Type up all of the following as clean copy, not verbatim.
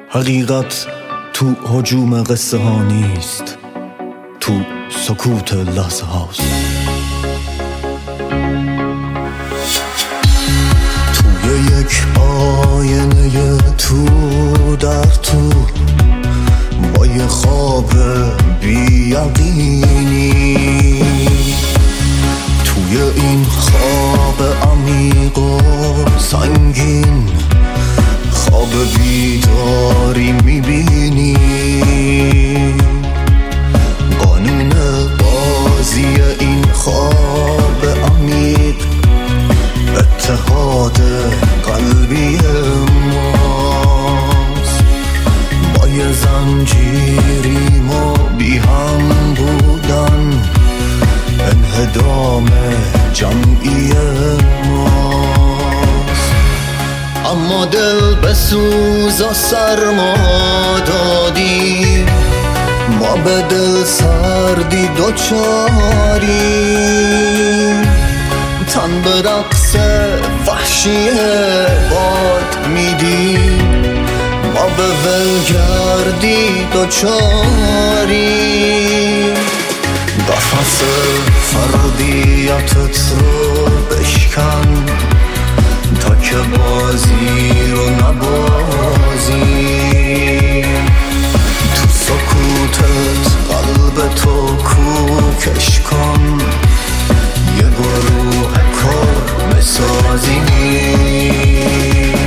حقیقت تو هجوم قصه ها نیست، تو سکوت لحظه هاست. توی یک آینه تو در تو با یه خواب بی‌یقینی، توی این خواب عمیق و سنگین خواب بیداری میبینی. قانون بازی این خواب عمیق اتحاد قلبی ماست. ما یه زنجیریم و بی هم بودن انهدام جمعی ماست. اما دل بسوز و سرما دادیم، ما به دل سردی دوچاریم. تن به رقص وحشی باد میدیم، ما به ولگردی دوچاریم. قفس فردیتت رو بشکن تا که بازی رو نبازیم. تو سکوتت قلب تو کوکش کن، یه گروه کار بسازیم.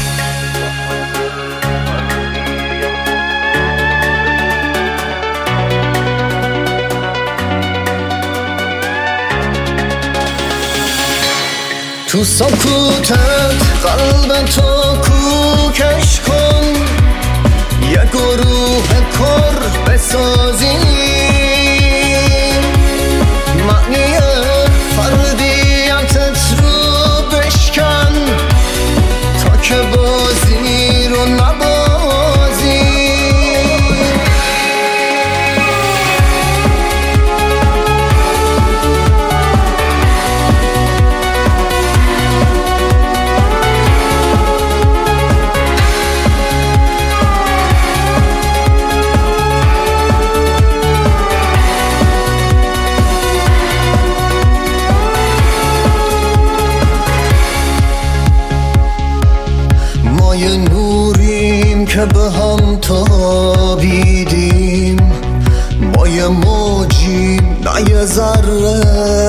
تو سکوتت قلب تو کوکش کن، یه گروه کار بسازیم. معنی فردیتت رو بشکن تا که بازی رو نبازیم. ما یه نوریم که به هم تابیدیم، ما یه موجیم نه یه ذره.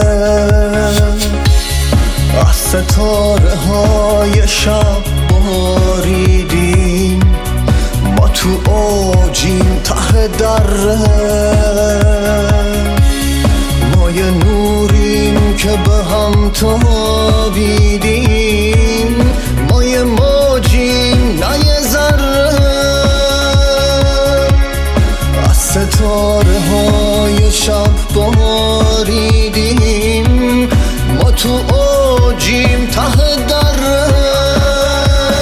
از ستاره های شب باریدیم، ما تو اوجیم ته دره. ما یه نوریم که به هم تابیدیم، ما یه موجیم نه یه ذره. از ستاره های شب باریدیم، ما تو اوجیم ته دره.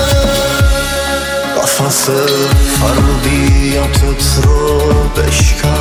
قفس فردیتت رو بشکن،